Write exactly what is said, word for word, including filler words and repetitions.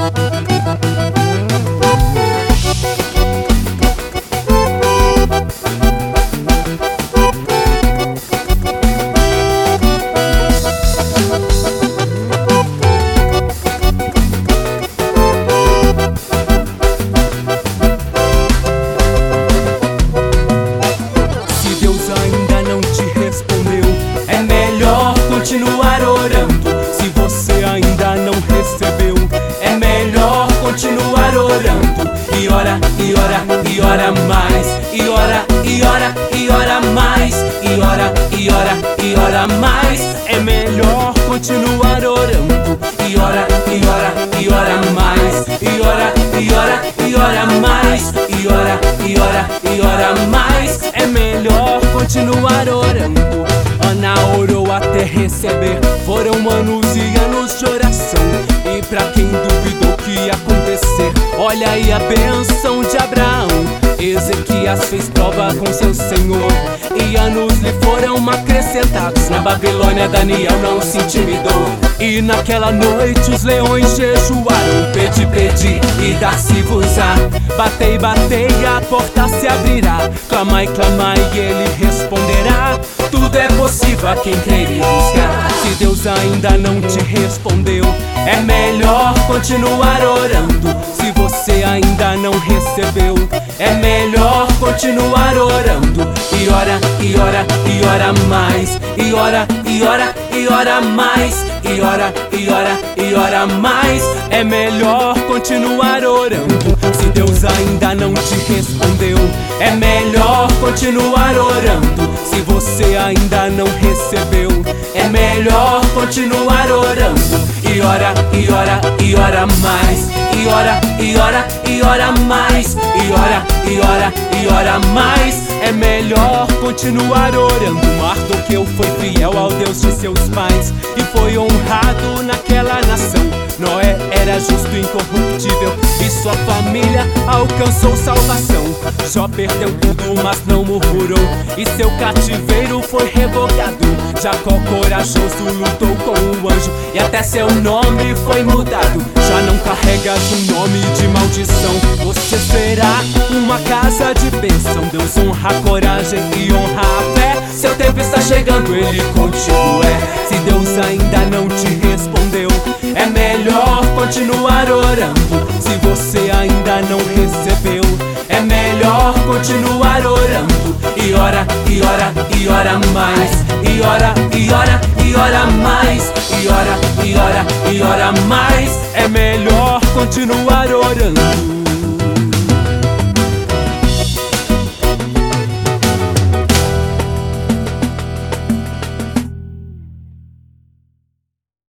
Continuar orando. Se você ainda não recebeu, é melhor continuar orando. E ora, e ora, e ora mais. E ora, e ora, e ora mais. E ora, e ora, e ora mais. É melhor continuar orando. E ora, e ora, e ora mais. E ora, e ora, e ora mais. E ora, e ora, e ora mais. É melhor continuar orando. Ana orou até receber. Foram anos e anos de oração. E pra quem duvidou que ia acontecer, olha aí a benção de Abraão. Ezequias fez prova com seu Senhor, e anos lhe foram acrescentados. Na Babilônia Daniel não se intimidou, e naquela noite os leões jejuaram. Pedi, pedi e dá-se-vos-á. Batei, batei e a porta se abrirá. Clamai, clamai e ele responderá. Tudo é possível a quem crer e buscar. Se Deus ainda não te respondeu, é melhor continuar orando. Se você ainda não recebeu, é melhor continuar orando. E ora, e ora, e ora mais. E ora, e ora, e ora mais. E ora, e ora, e ora mais. É melhor continuar orando. Se Deus ainda não te respondeu, é melhor continuar orando. Se você ainda não recebeu, é melhor continuar orando. E ora, e ora, e ora mais. E ora, e ora, e ora mais. E ora, e ora, e ora mais. É melhor continuar orando. Mardoqueu foi fiel ao Deus de seus pais e foi honrado naquela nação. Noé era justo e incorruptível, e sua família alcançou salvação. Jó perdeu tudo, mas não murmurou, e seu cativeiro foi revogado. Jacó corajoso lutou com o anjo, e até seu nome foi mudado. Já não carregas um nome de maldição, você será uma casa de bênção. Deus honra a coragem e honra a fé. Seu tempo está chegando, ele contigo é. Se Deus ainda não te respondeu, é melhor continuar orando. Se você ainda não recebeu, é melhor continuar orando. E ora, e ora, e ora mais. E ora, e ora, e ora mais. E ora, e ora, e ora mais. É melhor continuar orando.